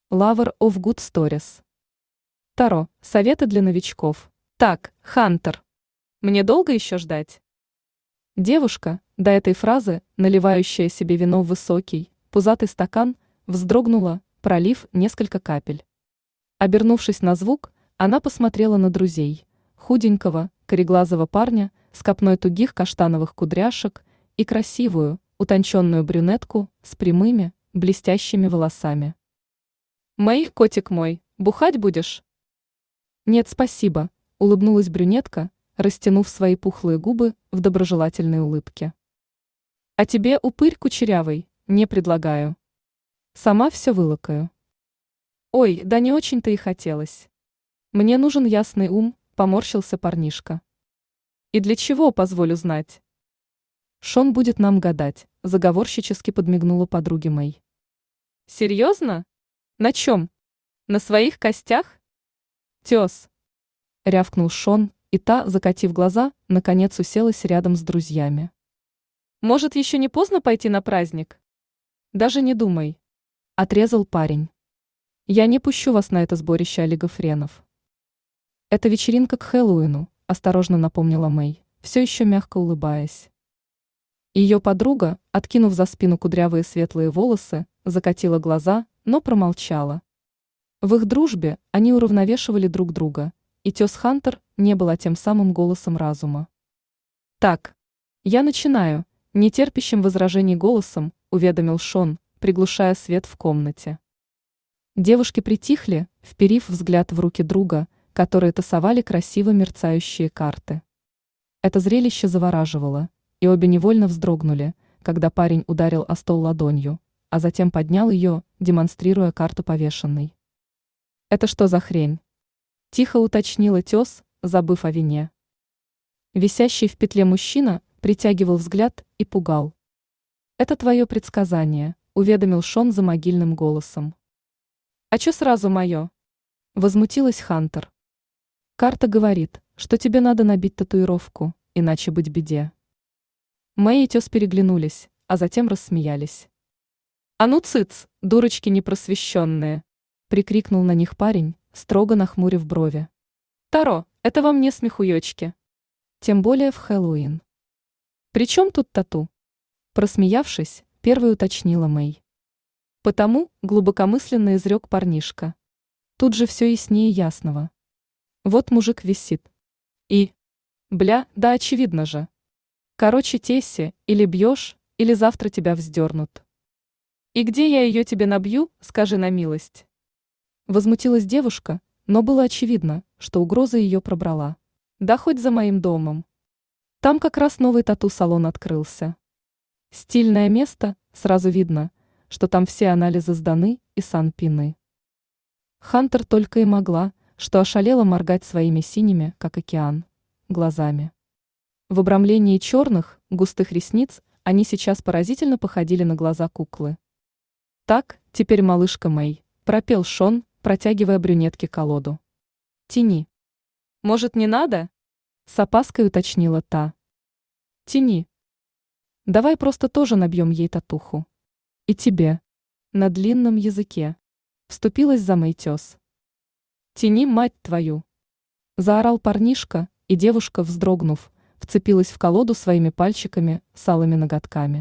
Lover of Good Stories. Таро. Советы для новичков. Так, Хантер. Мне долго еще ждать? Девушка, до этой фразы, наливающая себе вино в высокий, пузатый стакан, вздрогнула, пролив несколько капель. Обернувшись на звук, она посмотрела на друзей. Худенького, кореглазого парня с копной тугих каштановых кудряшек и красивую, утонченную брюнетку с прямыми, блестящими волосами. «Мэй, котик мой, бухать будешь?» «Нет, спасибо», — улыбнулась брюнетка, растянув свои пухлые губы в доброжелательной улыбке. «А тебе, упырь кучерявый, не предлагаю. Сама все вылакаю». «Ой, да не очень-то и хотелось. Мне нужен ясный ум», — поморщился парнишка. «И для чего, позволю знать?» «Шон будет нам гадать», — заговорщически подмигнула подруге Мэй. «Серьезно? На чем? На своих костях?» «Тес!» — рявкнул Шон, и та, закатив глаза, наконец уселась рядом с друзьями. «Может, еще не поздно пойти на праздник?» «Даже не думай», — отрезал парень. «Я не пущу вас на это сборище олигофренов». «Это вечеринка к Хэллоуину», — осторожно напомнила Мэй, все еще мягко улыбаясь. Ее подруга, откинув за спину кудрявые светлые волосы, закатила глаза, но промолчала. В их дружбе они уравновешивали друг друга, и тез Хантер не была тем самым голосом разума. «Так, я начинаю», — нетерпящим возражений голосом уведомил Шон, приглушая свет в комнате. Девушки притихли, вперив взгляд в руки друга, которые тасовали красиво мерцающие карты. Это зрелище завораживало, и обе невольно вздрогнули, когда парень ударил о стол ладонью, а затем поднял ее, демонстрируя карту повешенной. «Это что за хрень?» – тихо уточнила тез, забыв о вине. Висящий в петле мужчина притягивал взгляд и пугал. «Это твое предсказание», – уведомил Шон за могильным голосом. «А че сразу мое?» – возмутилась Хантер. «Карта говорит, что тебе надо набить татуировку, иначе быть беде». Мэй и тез переглянулись, а затем рассмеялись. «А ну цыц, дурочки непросвещенные!» – прикрикнул на них парень, строго нахмурив брови. «Таро, это вам не смехуёчки. Тем более в Хэллоуин». «При чем тут тату?» – просмеявшись, первой уточнила Мэй. «Потому», – глубокомысленно изрек парнишка. Тут же все яснее ясного. Вот мужик висит. И... Бля, да очевидно же. Короче, Тесси, или бьешь, или завтра тебя вздернут. «И где я ее тебе набью, скажи на милость?» Возмутилась девушка, но было очевидно, что угроза ее пробрала. «Да хоть за моим домом. Там как раз новый тату-салон открылся. Стильное место, сразу видно, что там все анализы сданы и санпины». Хантер только и могла, что ошалела моргать своими синими, как океан, глазами. В обрамлении черных, густых ресниц они сейчас поразительно походили на глаза куклы. «Так, теперь малышка Мэй», – пропел Шон, протягивая брюнетке колоду. «Тяни». «Может, не надо?» – с опаской уточнила та. «Тяни. Давай просто тоже набьем ей татуху. И тебе. На длинном языке», – вступилась за Мэй тез. «Тяни, мать твою!» – заорал парнишка, и девушка, вздрогнув, вцепилась в колоду своими пальчиками с алыми ноготками.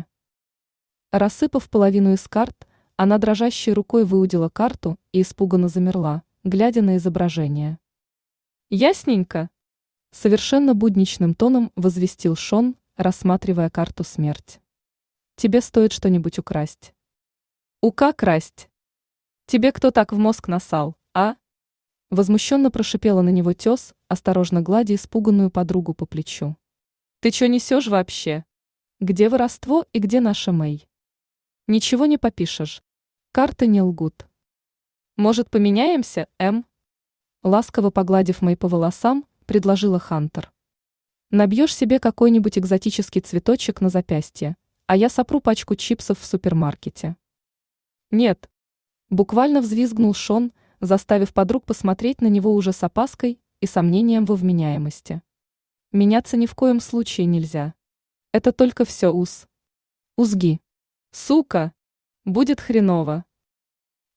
Рассыпав половину из карт, она дрожащей рукой выудила карту и испуганно замерла, глядя на изображение. «Ясненько!» – совершенно будничным тоном возвестил Шон, рассматривая карту смерть. «Тебе стоит что-нибудь украсть». «Ука красть? Тебе кто так в мозг насал, а?» Возмущенно прошипела на него тез, осторожно гладя испуганную подругу по плечу. «Ты че несешь вообще? Где воровство и где наша Мэй?» «Ничего не попишешь. Карты не лгут». «Может, поменяемся, М?» Ласково погладив Мэй по волосам, предложила Хантер. «Набьешь себе какой-нибудь экзотический цветочек на запястье, а я сопру пачку чипсов в супермаркете». «Нет», – буквально взвизгнул Шон, заставив подруг посмотреть на него уже с опаской и сомнением во вменяемости. «Меняться ни в коем случае нельзя. Это только все узги. Сука! Будет хреново».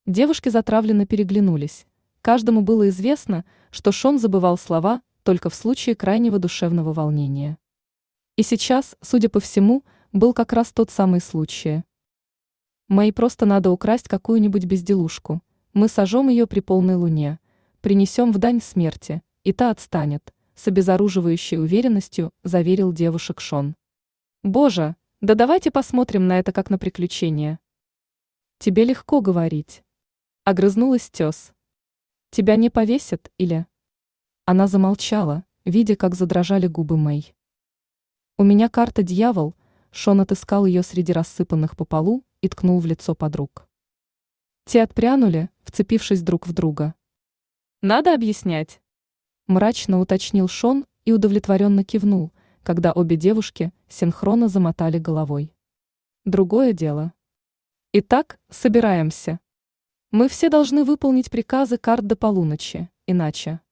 Девушки затравленно переглянулись. Каждому было известно, что Шон забывал слова только в случае крайнего душевного волнения. И сейчас, судя по всему, был как раз тот самый случай. Мэй просто надо украсть какую-нибудь безделушку. Мы сожжем ее при полной луне, принесем в дань смерти, и та отстанет, с обезоруживающей уверенностью заверил девушек Шон. Боже, да давайте посмотрим на это как на приключение. Тебе легко говорить. Огрызнулась тёс. Тебя не повесят или... Она замолчала, видя, как задрожали губы Мэй. У меня карта «Дьявол», Шон отыскал ее среди рассыпанных по полу и ткнул в лицо подруг. Те отпрянули, вцепившись друг в друга. Надо объяснять. Мрачно уточнил Шон и удовлетворенно кивнул, когда обе девушки синхронно замотали головой. Другое дело. Итак, собираемся. Мы все должны выполнить приказы карт до полуночи, иначе...